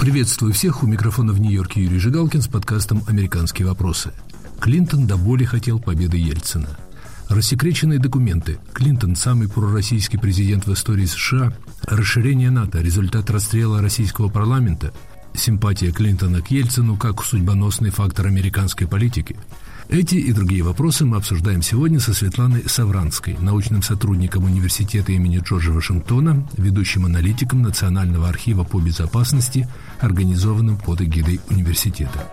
Приветствую всех, у микрофона в Нью-Йорке Юрий Жигалкин с подкастом «Американские вопросы». Клинтон до боли хотел победы Ельцина. Рассекреченные документы. Клинтон – самый пророссийский президент в истории США. Расширение НАТО – результат расстрела российского парламента. Симпатия Клинтона к Ельцину как судьбоносный фактор американской политики. Эти и другие вопросы мы обсуждаем сегодня со Светланой Савранской, научным сотрудником университета имени Джорджа Вашингтона, ведущим аналитиком Национального архива по безопасности, организованным под эгидой университета.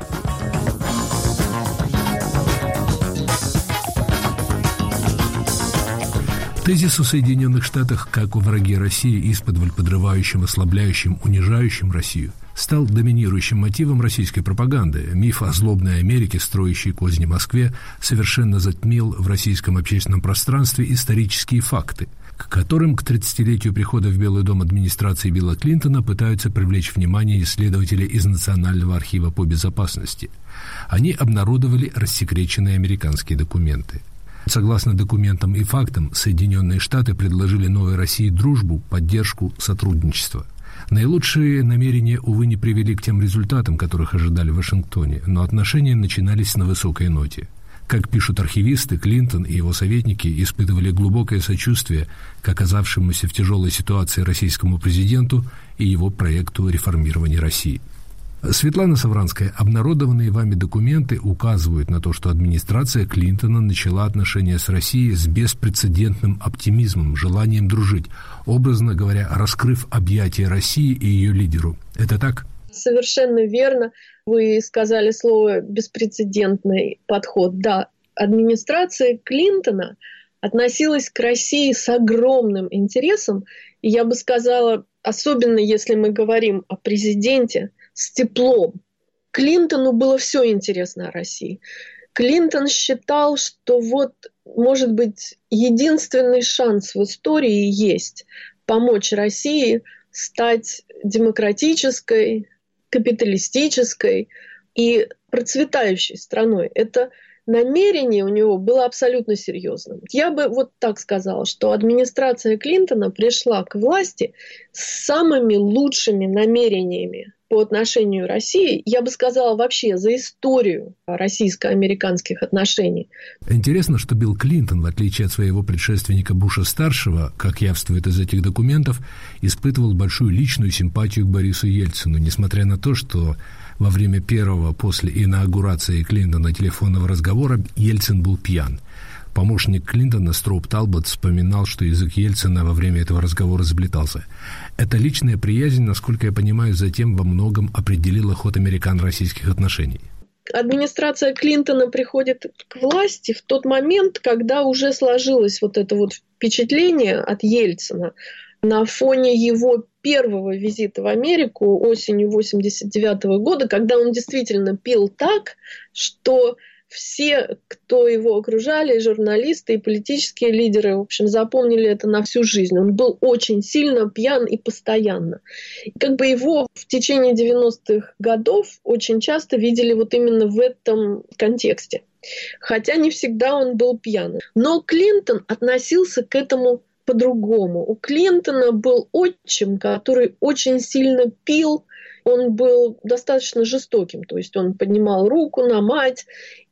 Тезис о Соединенных Штатах как о враге России, исподволь подрывающим, ослабляющим, унижающим Россию, стал доминирующим мотивом российской пропаганды. Миф о злобной Америке, строящей козни Москве, совершенно затмил в российском общественном пространстве исторические факты, к которым к 30-летию прихода в Белый дом администрации Билла Клинтона пытаются привлечь внимание исследователи из Национального архива по безопасности. Они обнародовали рассекреченные американские документы. Согласно документам и фактам, Соединенные Штаты предложили новой России дружбу, поддержку, сотрудничество. Наилучшие намерения, увы, не привели к тем результатам, которых ожидали в Вашингтоне, но отношения начинались на высокой ноте. Как пишут архивисты, Клинтон и его советники испытывали глубокое сочувствие к оказавшемуся в тяжелой ситуации российскому президенту и его проекту реформирования России. Светлана Савранская, обнародованные вами документы указывают на то, что администрация Клинтона начала отношения с Россией с беспрецедентным оптимизмом, желанием дружить, образно говоря, раскрыв объятия России и ее лидеру. Это так? Совершенно верно. Вы сказали слово «беспрецедентный подход». Да, администрация Клинтона относилась к России с огромным интересом, и я бы сказала, особенно если мы говорим о президенте, с теплом. Клинтону было все интересно о России. Клинтон считал, что может быть, единственный шанс в истории есть помочь России стать демократической, капиталистической и процветающей страной. Это намерение у него было абсолютно серьезным. Я бы так сказала, что администрация Клинтона пришла к власти с самыми лучшими намерениями по отношению к России, я бы сказала, вообще за историю российско-американских отношений. Интересно, что Билл Клинтон, в отличие от своего предшественника Буша-старшего, как явствует из этих документов, испытывал большую личную симпатию к Борису Ельцину, несмотря на то, что во время первого после инаугурации Клинтона телефонного разговора Ельцин был пьян. Помощник Клинтона Строуп Талбот вспоминал, что язык Ельцина во время этого разговора заплетался. Эта личная приязнь, насколько я понимаю, затем во многом определила ход американо-российских отношений. Администрация Клинтона приходит к власти в тот момент, когда уже сложилось это впечатление от Ельцина на фоне его первого визита в Америку осенью 1989 года, когда он действительно пил так, что все, кто его окружали, журналисты и политические лидеры, в общем, запомнили это на всю жизнь. Он был очень сильно пьян и постоянно. И его в течение 90-х годов очень часто видели именно в этом контексте. Хотя не всегда он был пьяным. Но Клинтон относился к этому по-другому. У Клинтона был отчим, который очень сильно пил. Он был достаточно жестоким, то есть он поднимал руку на мать,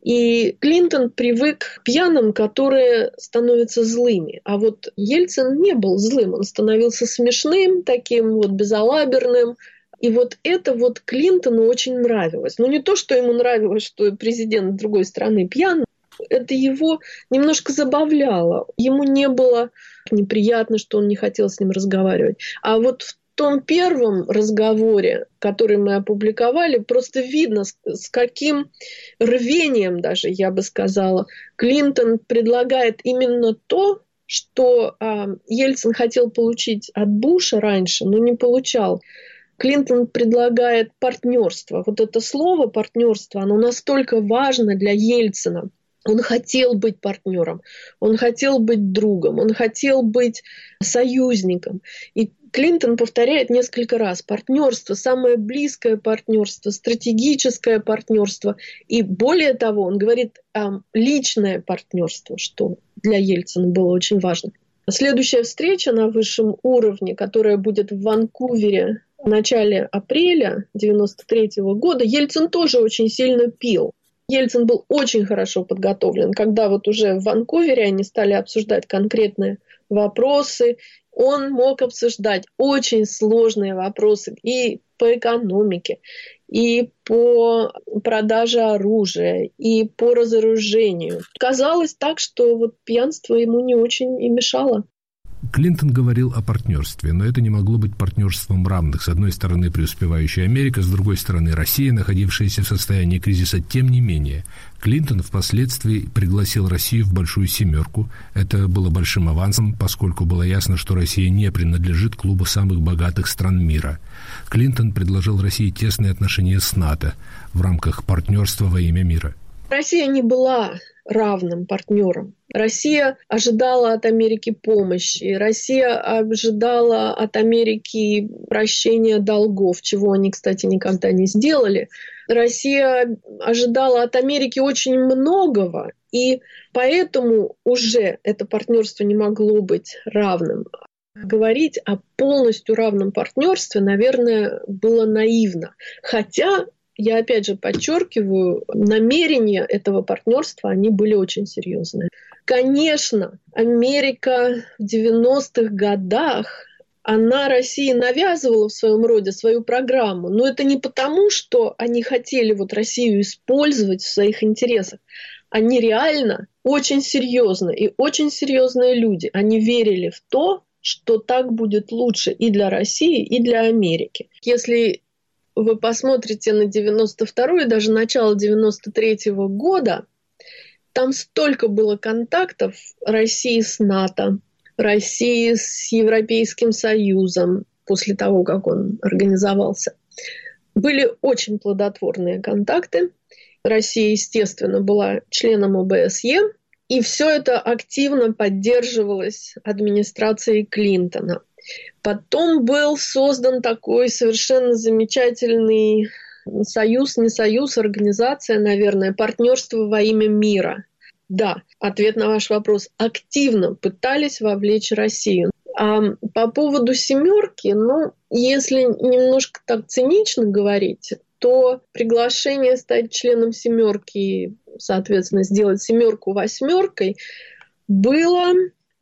и Клинтон привык к пьяным, которые становятся злыми. А Ельцин не был злым, он становился смешным, таким безалаберным. И это Клинтону очень нравилось. Не то, что ему нравилось, что президент другой страны пьяный, это его немножко забавляло. Ему не было неприятно, что он не хотел с ним разговаривать. А в том первом разговоре, который мы опубликовали, просто видно, с каким рвением даже, я бы сказала, Клинтон предлагает именно то, что Ельцин хотел получить от Буша раньше, но не получал. Клинтон предлагает партнерство. Это слово партнерство, оно настолько важно для Ельцина. Он хотел быть партнером, он хотел быть другом, он хотел быть союзником. И Клинтон повторяет несколько раз: партнерство, самое близкое партнерство, стратегическое партнерство. И более того, он говорит личное партнерство, что для Ельцина было очень важно. Следующая встреча на высшем уровне, которая будет в Ванкувере в начале апреля 1993 года Ельцин тоже очень сильно пил. Ельцин был очень хорошо подготовлен. Когда вот уже в Ванкувере они стали обсуждать конкретные вопросы, он мог обсуждать очень сложные вопросы и по экономике, и по продаже оружия, и по разоружению. Казалось так, что вот пьянство ему не очень и мешало. Клинтон говорил о партнерстве, но это не могло быть партнерством равных. С одной стороны, преуспевающая Америка, с другой стороны, Россия, находившаяся в состоянии кризиса. Тем не менее, Клинтон впоследствии пригласил Россию в Большую Семерку. Это было большим авансом, поскольку было ясно, что Россия не принадлежит к клубу самых богатых стран мира. Клинтон предложил России тесные отношения с НАТО в рамках партнерства во имя мира. Россия не была равным партнером. Россия ожидала от Америки помощи, Россия ожидала от Америки прощения долгов, чего они, кстати, никогда не сделали. Россия ожидала от Америки очень многого, и поэтому уже это партнерство не могло быть равным. Говорить о полностью равном партнерстве, наверное, было наивно. Хотя, я опять же подчеркиваю, намерения этого партнерства, они были очень серьезные. Конечно, Америка в 90-х годах, она России навязывала в своем роде свою программу, но это не потому, что они хотели вот Россию использовать в своих интересах. Они реально очень серьезные и очень серьезные люди. Они верили в то, что так будет лучше и для России, и для Америки. Если вы посмотрите на 92-й, даже начало 93-го года, там столько было контактов России с НАТО, России с Европейским Союзом после того, как он организовался. Были очень плодотворные контакты. Россия, естественно, была членом ОБСЕ, и все это активно поддерживалось администрацией Клинтона. Потом был создан такой совершенно замечательный союз, не союз, организация, наверное, партнерство во имя мира. Да, ответ на ваш вопрос. Активно пытались вовлечь Россию. А по поводу «семерки», если немножко так цинично говорить, то приглашение стать членом «семерки», соответственно, сделать «семерку» «восьмеркой» было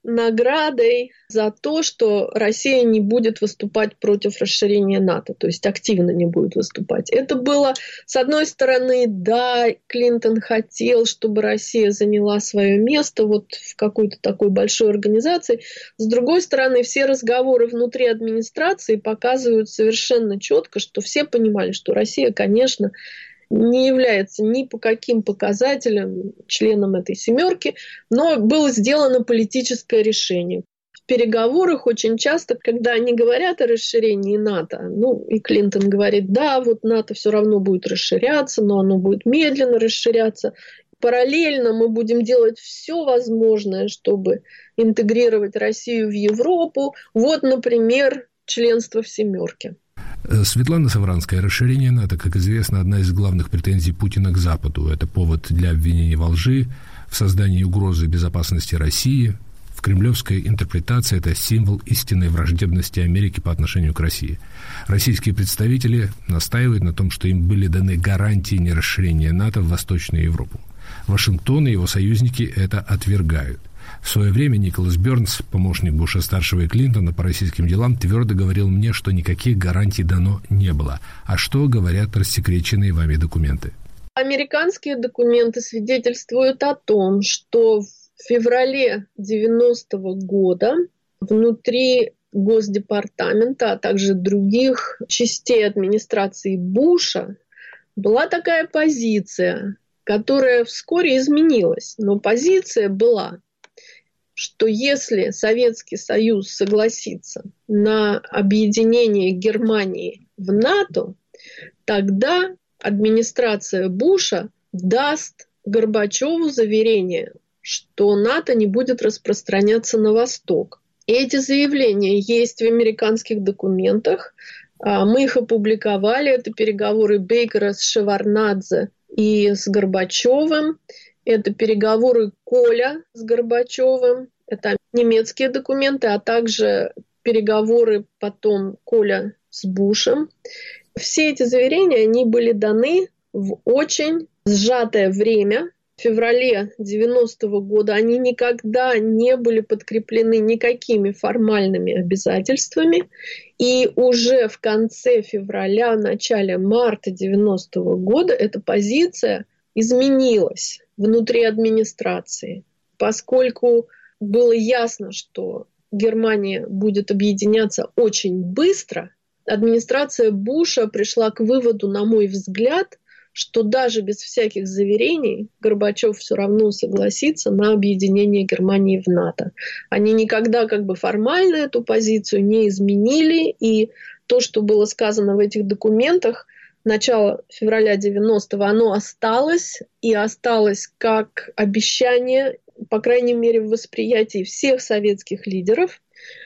наградой за то, что Россия не будет выступать против расширения НАТО, то есть активно не будет выступать. Это было, с одной стороны, да, Клинтон хотел, чтобы Россия заняла свое место вот в какой-то такой большой организации. С другой стороны, все разговоры внутри администрации показывают совершенно четко, что все понимали, что Россия, конечно, не является ни по каким показателям членом этой «семерки», но было сделано политическое решение. В переговорах очень часто, когда они говорят о расширении НАТО, и Клинтон говорит, да, вот НАТО все равно будет расширяться, но оно будет медленно расширяться. Параллельно мы будем делать все возможное, чтобы интегрировать Россию в Европу. Вот, например, членство в «семерке». Светлана Савранская. Расширение НАТО, как известно, одна из главных претензий Путина к Западу. Это повод для обвинений во лжи, в создании угрозы безопасности России. В кремлевской интерпретации это символ истинной враждебности Америки по отношению к России. Российские представители настаивают на том, что им были даны гарантии нерасширения НАТО в Восточную Европу. Вашингтон и его союзники это отвергают. В свое время Николас Бернс, помощник Буша-старшего и Клинтона по российским делам, твердо говорил мне, что никаких гарантий дано не было. А что говорят рассекреченные вами документы? Американские документы свидетельствуют о том, что в феврале 90-го года внутри Госдепартамента, а также других частей администрации Буша была такая позиция, которая вскоре изменилась. Но позиция была, что если Советский Союз согласится на объединение Германии в НАТО, тогда администрация Буша даст Горбачеву заверение, что НАТО не будет распространяться на восток. Эти заявления есть в американских документах. Мы их опубликовали. Это переговоры Бейкера с Шеварднадзе и с Горбачевым. Это переговоры Коля с Горбачевым. Это немецкие документы, а также переговоры потом Коля с Бушем. Все эти заверения, они были даны в очень сжатое время. В феврале 90-го года они никогда не были подкреплены никакими формальными обязательствами. И уже в конце февраля, начале марта 90-го года эта позиция изменилась внутри администрации, поскольку было ясно, что Германия будет объединяться очень быстро. Администрация Буша пришла к выводу, на мой взгляд, что даже без всяких заверений Горбачев все равно согласится на объединение Германии в НАТО. Они никогда формально эту позицию не изменили, и то, что было сказано в этих документах, начало февраля 90-го, оно осталось, и осталось как обещание, по крайней мере, в восприятии всех советских лидеров.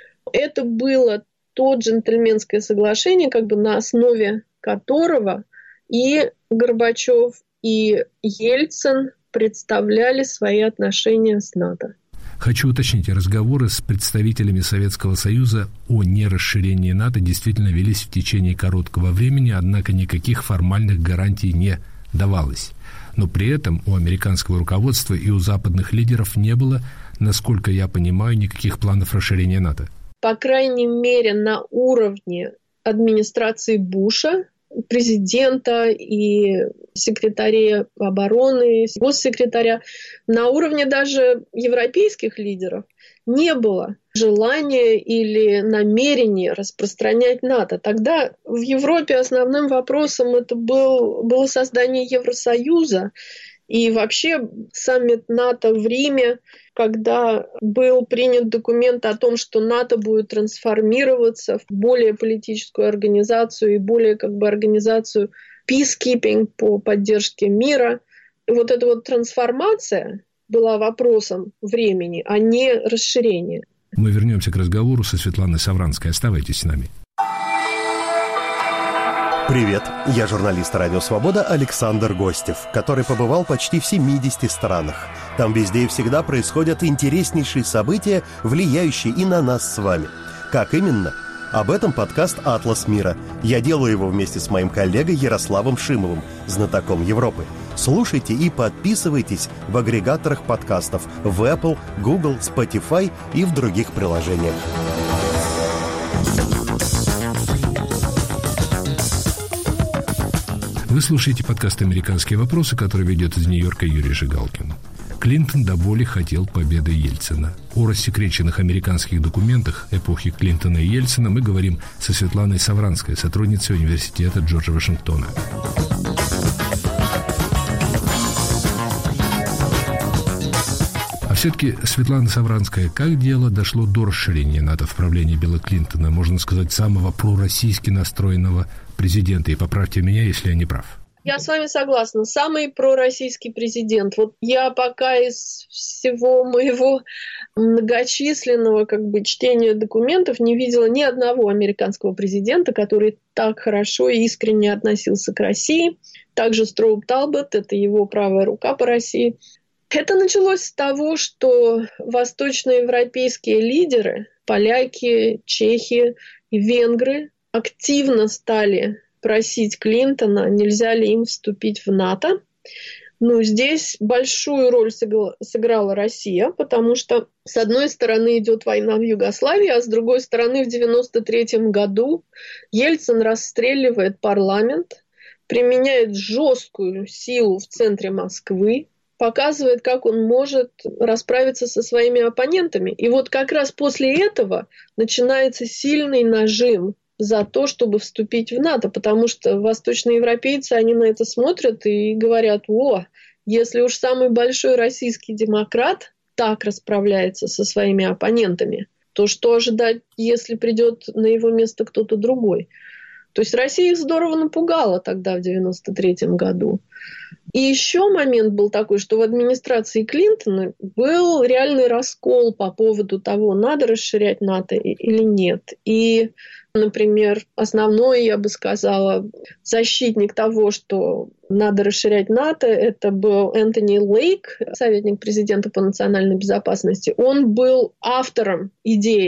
Это было то джентльменское соглашение, на основе которого и Горбачев, и Ельцин представляли свои отношения с НАТО. Хочу уточнить, разговоры с представителями Советского Союза о нерасширении НАТО действительно велись в течение короткого времени, однако никаких формальных гарантий не давалось. Но при этом у американского руководства и у западных лидеров не было, насколько я понимаю, никаких планов расширения НАТО. По крайней мере, на уровне администрации Буша, президента и секретаря обороны, госсекретаря, на уровне даже европейских лидеров не было желания или намерения распространять НАТО. Тогда в Европе основным вопросом это было создание Евросоюза. И вообще саммит НАТО в Риме, когда был принят документ о том, что НАТО будет трансформироваться в более политическую организацию и более организацию peacekeeping по поддержке мира. И вот эта трансформация была вопросом времени, а не расширения. Мы вернемся к разговору со Светланой Савранской. Оставайтесь с нами. Привет, я журналист «Радио Свобода» Александр Гостев, который побывал почти в 70 странах. Там везде и всегда происходят интереснейшие события, влияющие и на нас с вами. Как именно? Об этом подкаст «Атлас мира». Я делаю его вместе с моим коллегой Ярославом Шимовым, знатоком Европы. Слушайте и подписывайтесь в агрегаторах подкастов в Apple, Google, Spotify и в других приложениях. Вы слушаете подкаст «Американские вопросы», который ведет из Нью-Йорка Юрий Жигалкин. Клинтон до боли хотел победы Ельцина. О рассекреченных американских документах эпохи Клинтона и Ельцина мы говорим со Светланой Савранской, сотрудницей университета Джорджа Вашингтона. А все-таки, Светлана Савранская, как дело дошло до расширения НАТО в правлении Билла Клинтона, можно сказать, самого пророссийски настроенного президента? И поправьте меня, если я не прав. Я с вами согласна. Самый пророссийский президент. Я пока из всего моего многочисленного чтения документов не видела ни одного американского президента, который так хорошо и искренне относился к России. Также Строуп Талбот, это его правая рука по России. Это началось с того, что восточноевропейские лидеры, поляки, чехи и венгры, активно стали просить Клинтона, нельзя ли им вступить в НАТО. Здесь большую роль сыграла Россия, потому что с одной стороны идет война в Югославии, а с другой стороны в 1993 году Ельцин расстреливает парламент, применяет жесткую силу в центре Москвы, показывает, как он может расправиться со своими оппонентами. И как раз после этого начинается сильный нажим за то, чтобы вступить в НАТО, потому что восточноевропейцы, они на это смотрят и говорят: если уж самый большой российский демократ так расправляется со своими оппонентами, то что ожидать, если придет на его место кто-то другой? То есть Россия их здорово напугала тогда, в 1993 году. И еще момент был такой, что в администрации Клинтона был реальный раскол по поводу того, надо расширять НАТО или нет. И, например, основной, я бы сказала, защитник того, что надо расширять НАТО, это был Энтони Лейк, советник президента по национальной безопасности. Он был автором идеи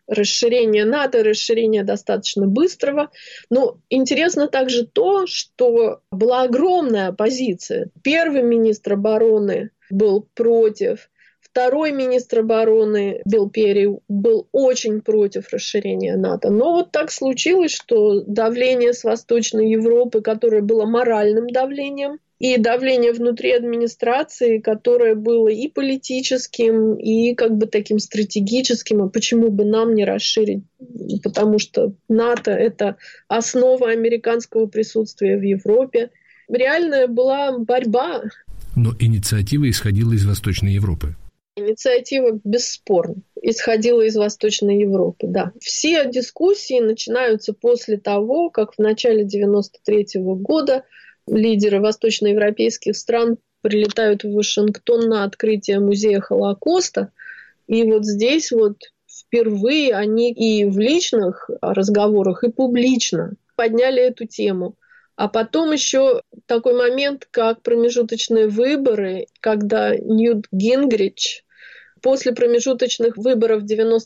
расширения НАТО, расширения достаточно быстрого. Но интересно также то, что была огромная оппозиция. Первый министр обороны был против, второй министр обороны Билл Перри был очень против расширения НАТО. Но вот так случилось, что давление с Восточной Европы, которое было моральным давлением, и давление внутри администрации, которое было и политическим, и как бы таким стратегическим, а почему бы нам не расширить? Потому что НАТО – это основа американского присутствия в Европе. Реальная была борьба. Но инициатива исходила из Восточной Европы. Инициатива, бесспорно, исходила из Восточной Европы, да. Все дискуссии начинаются после того, как в начале 1993 года лидеры восточноевропейских стран прилетают в Вашингтон на открытие музея Холокоста. И вот здесь вот впервые они и в личных разговорах, и публично подняли эту тему. А потом еще такой момент, как промежуточные выборы, когда Ньют Гингрич после промежуточных выборов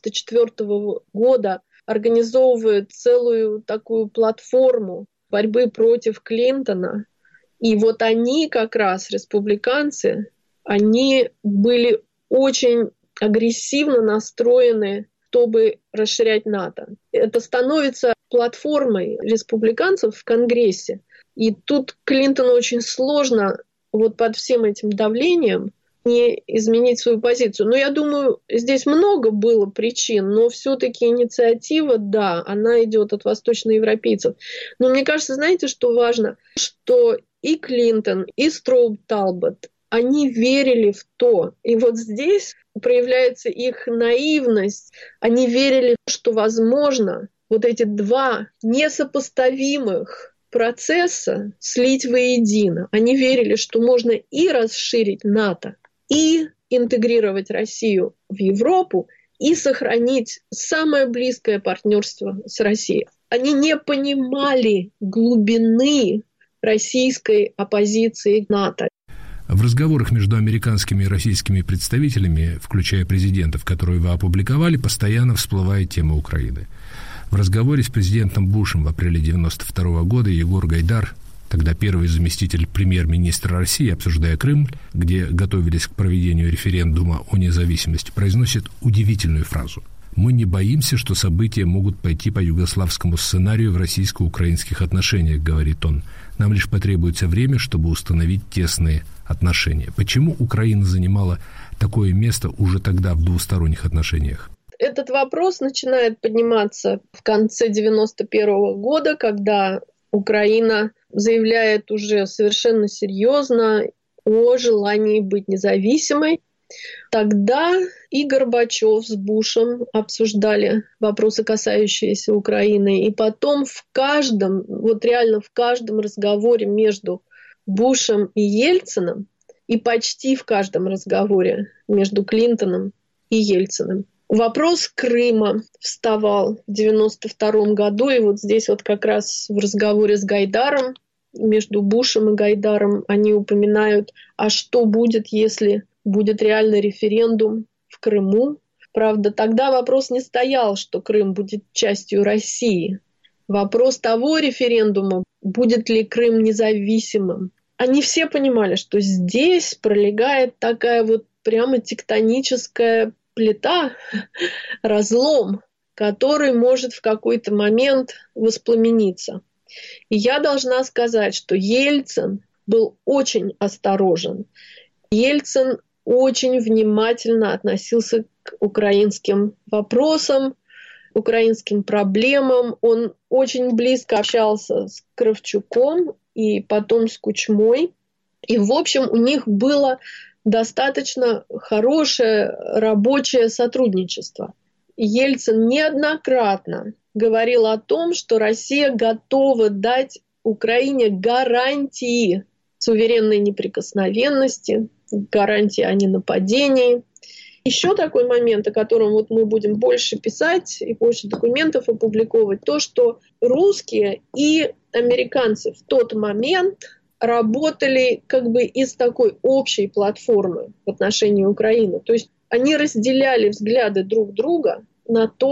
1994 года организовывает целую такую платформу борьбы против Клинтона. И вот они как раз, республиканцы, они были очень агрессивно настроены, чтобы расширять НАТО. Это становится платформой республиканцев в Конгрессе. И тут Клинтону очень сложно вот под всем этим давлением не изменить свою позицию. Но я думаю, здесь много было причин, но все-таки инициатива, да, она идет от восточноевропейцев. Но мне кажется, знаете, что важно? Что и Клинтон, и Строуп Талбот, они верили в то. И вот здесь проявляется их наивность. Они верили, что возможно вот эти два несопоставимых процесса слить воедино. Они верили, что можно и расширить НАТО, и интегрировать Россию в Европу, и сохранить самое близкое партнерство с Россией. Они не понимали глубины российской оппозиции к НАТО. В разговорах между американскими и российскими представителями, включая президентов, которые вы опубликовали, постоянно всплывает тема Украины. В разговоре с президентом Бушем в апреле 1992 года Егор Гайдар, тогда первый заместитель премьер-министра России, обсуждая Крым, где готовились к проведению референдума о независимости, произносит удивительную фразу: «Мы не боимся, что события могут пойти по югославскому сценарию в российско-украинских отношениях», — говорит он. «Нам лишь потребуется время, чтобы установить тесные отношения». Почему Украина занимала такое место уже тогда в двусторонних отношениях? Этот вопрос начинает подниматься в конце 1991 года, когда Украина заявляет уже совершенно серьезно о желании быть независимой. Тогда и Горбачев с Бушем обсуждали вопросы, касающиеся Украины. И потом в каждом, вот реально в каждом разговоре между Бушем и Ельциным, и почти в каждом разговоре между Клинтоном и Ельциным, вопрос Крыма вставал в 1992 году. И вот здесь вот как раз в разговоре с Гайдаром, между Бушем и Гайдаром, они упоминают, а что будет, если будет реальный референдум в Крыму. Правда, тогда вопрос не стоял, что Крым будет частью России. Вопрос того референдума, будет ли Крым независимым. Они все понимали, что здесь пролегает такая вот прямо тектоническая плита, разлом, который может в какой-то момент воспламениться. И я должна сказать, что Ельцин был очень осторожен. Ельцин очень внимательно относился к украинским вопросам, украинским проблемам. Он очень близко общался с Кравчуком и потом с Кучмой. И, в общем, у них было достаточно хорошее рабочее сотрудничество. Ельцин неоднократно говорил о том, что Россия готова дать Украине гарантии суверенной неприкосновенности, гарантии о ненападении. Еще такой момент, о котором вот мы будем больше писать и больше документов опубликовывать, то, что русские и американцы в тот момент работали как бы из такой общей платформы в отношении Украины. То есть они разделяли взгляды друг друга на то,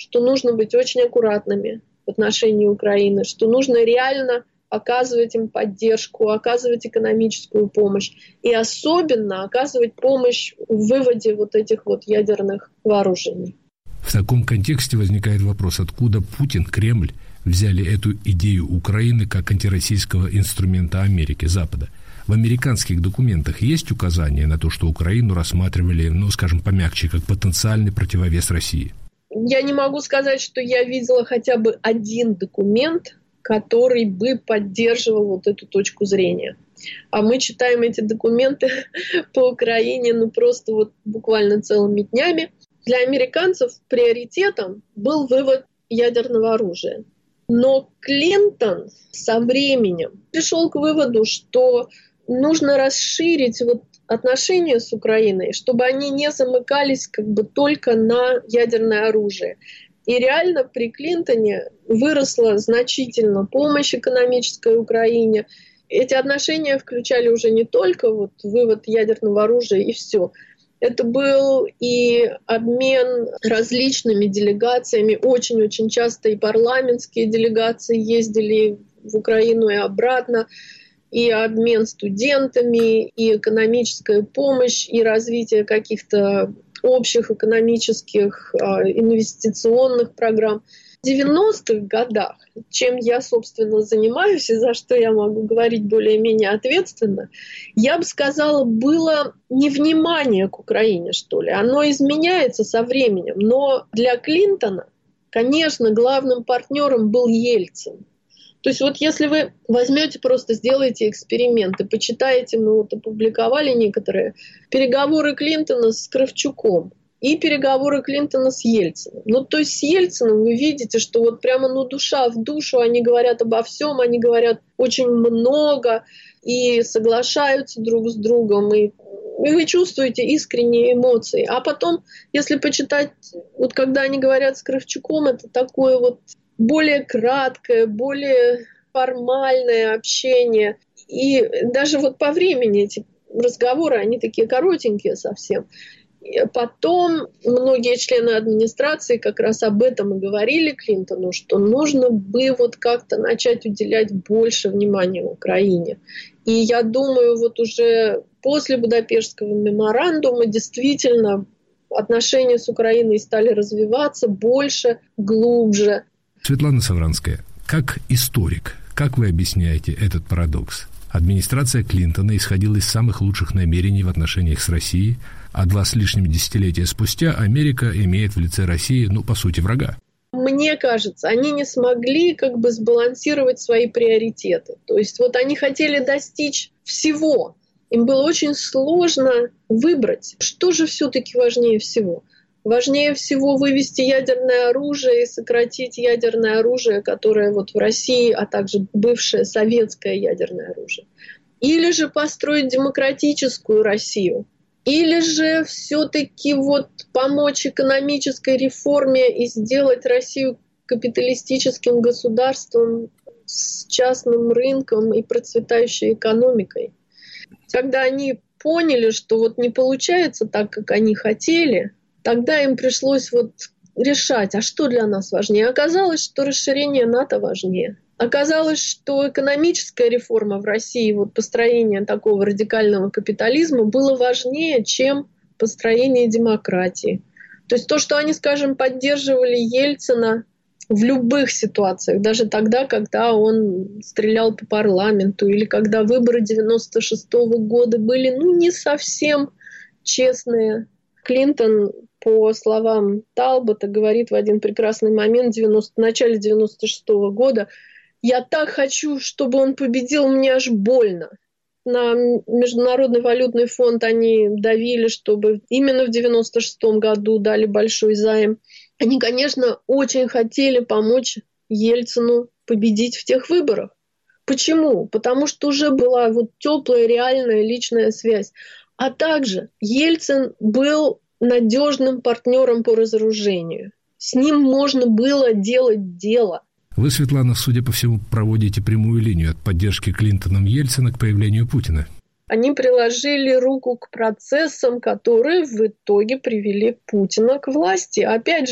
что нужно быть очень аккуратными в отношении Украины, что нужно реально оказывать им поддержку, оказывать экономическую помощь и особенно оказывать помощь в выводе вот этих вот ядерных вооружений. В таком контексте возникает вопрос, откуда Путин, Кремль взяли эту идею Украины как антироссийского инструмента Америки, Запада. В американских документах есть указания на то, что Украину рассматривали, скажем, помягче, как потенциальный противовес России? Я не могу сказать, что я видела хотя бы один документ, который бы поддерживал вот эту точку зрения. А мы читаем эти документы по Украине, просто вот буквально целыми днями. Для американцев приоритетом был вывод ядерного оружия. Но Клинтон со временем пришел к выводу, что нужно расширить вот отношения с Украиной, чтобы они не замыкались только на ядерное оружие. И реально при Клинтоне выросла значительно помощь экономической Украине. Эти отношения включали уже не только вывод ядерного оружия и все. Это был и обмен различными делегациями. Очень-очень часто и парламентские делегации ездили в Украину и обратно. И обмен студентами, и экономическая помощь, и развитие каких-то общих экономических инвестиционных программ. В 90-х годах, чем я, собственно, занимаюсь и за что я могу говорить более-менее ответственно, я бы сказала, было невнимание к Украине, что ли. Оно изменяется со временем. Но для Клинтона, конечно, главным партнером был Ельцин. То есть если вы возьмете, просто сделаете эксперименты, почитаете, мы опубликовали некоторые переговоры Клинтона с Кравчуком и переговоры Клинтона с Ельциным. То есть с Ельциным вы видите, что прямо душа в душу, они говорят обо всем, они говорят очень много и соглашаются друг с другом, и вы чувствуете искренние эмоции. А потом, если почитать, когда они говорят с Кравчуком, это такое более краткое, более формальное общение. И даже по времени эти разговоры, они такие коротенькие совсем. И потом многие члены администрации как раз об этом и говорили Клинтону, что нужно бы как-то начать уделять больше внимания Украине. И я думаю, уже после Будапештского меморандума действительно отношения с Украиной стали развиваться больше, глубже. Светлана Савранская, как историк, как вы объясняете этот парадокс? Администрация Клинтона исходила из самых лучших намерений в отношениях с Россией, а 2 с лишним десятилетия спустя Америка имеет в лице России, по сути, врага. Мне кажется, они не смогли сбалансировать свои приоритеты. То есть они хотели достичь всего. Им было очень сложно выбрать, что же все-таки важнее всего. Важнее всего вывести ядерное оружие и сократить ядерное оружие, которое в России, а также бывшее советское ядерное оружие. Или же построить демократическую Россию. Или же все-таки помочь экономической реформе и сделать Россию капиталистическим государством с частным рынком и процветающей экономикой. Когда они поняли, что не получается так, как они хотели, тогда им пришлось решать, а что для нас важнее. Оказалось, что расширение НАТО важнее. Оказалось, что экономическая реформа в России, построение такого радикального капитализма было важнее, чем построение демократии. То есть то, что они, скажем, поддерживали Ельцина в любых ситуациях, даже тогда, когда он стрелял по парламенту, или когда выборы 96-го года были не совсем честные. Клинтон, по словам Талбота, говорит в один прекрасный момент в начале 96-го года: «Я так хочу, чтобы он победил, мне аж больно». На Международный валютный фонд они давили, чтобы именно в 96-м году дали большой займ. Они, конечно, очень хотели помочь Ельцину победить в тех выборах. Почему? Потому что уже была теплая, реальная личная связь. А также Ельцин был надежным партнером по разоружению. С ним можно было делать дело. Вы, Светлана, судя по всему, проводите прямую линию от поддержки Клинтоном Ельцина к появлению Путина. Они приложили руку к процессам, которые в итоге привели Путина к власти. Опять же,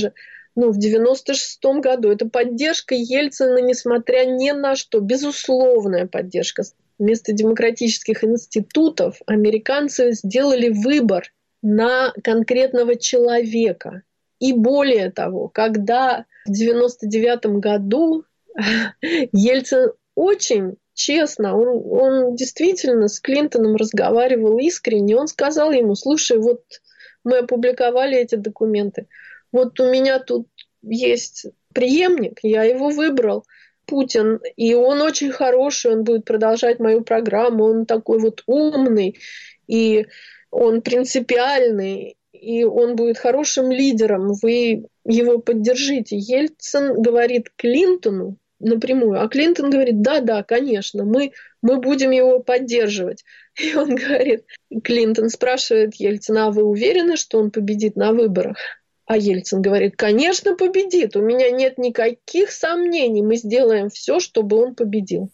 в 96-м году. Это поддержка Ельцина, несмотря ни на что, безусловная поддержка. Вместо демократических институтов американцы сделали выбор на конкретного человека. И более того, когда в 99-м году Ельцин очень честно, он действительно с Клинтоном разговаривал искренне, он сказал ему: слушай, вот мы опубликовали эти документы, вот у меня тут есть преемник, я его выбрал, Путин, и он очень хороший, он будет продолжать мою программу, он такой вот умный, и он принципиальный, и он будет хорошим лидером, вы его поддержите. Ельцин говорит Клинтону напрямую, а Клинтон говорит: да, конечно, мы будем его поддерживать. И он говорит, Клинтон спрашивает Ельцина: а вы уверены, что он победит на выборах? А Ельцин говорит: конечно, победит, у меня нет никаких сомнений, мы сделаем все, чтобы он победил.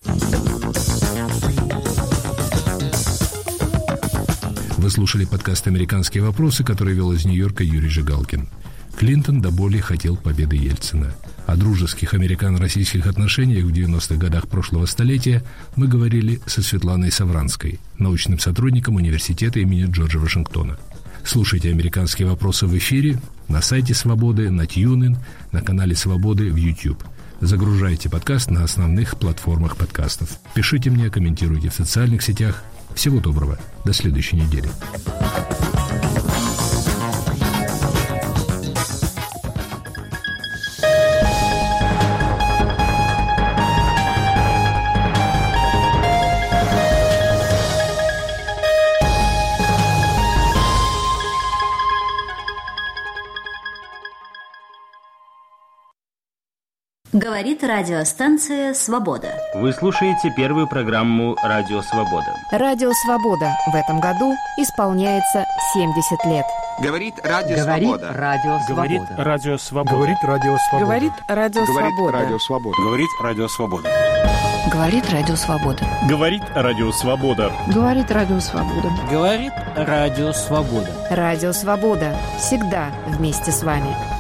Вы слушали подкаст «Американские вопросы», который вел из Нью-Йорка Юрий Жигалкин. Клинтон до боли хотел победы Ельцина. О дружеских американо-российских отношениях в 90-х годах прошлого столетия мы говорили со Светланой Савранской, научным сотрудником университета имени Джорджа Вашингтона. Слушайте «Американские вопросы» в эфире, на сайте «Свободы», на TuneIn, на канале «Свободы» в YouTube. Загружайте подкаст на основных платформах подкастов. Пишите мне, комментируйте в социальных сетях. Всего доброго. До следующей недели. Говорит радиостанция «Свобода». Вы слушаете первую программу «Радио Свобода». Радио «Свобода» в этом году исполняется 70 лет. Говорит Радио Свобода. Говорит Радио Свобода. Говорит Радио Свобода. Говорит Радио Свобода. Говорит Радио Свобода. Говорит Радио Свобода. Говорит Радио Свобода. Говорит Радио Свобода. Говорит Радио Свобода. Радио Свобода. Всегда вместе с вами.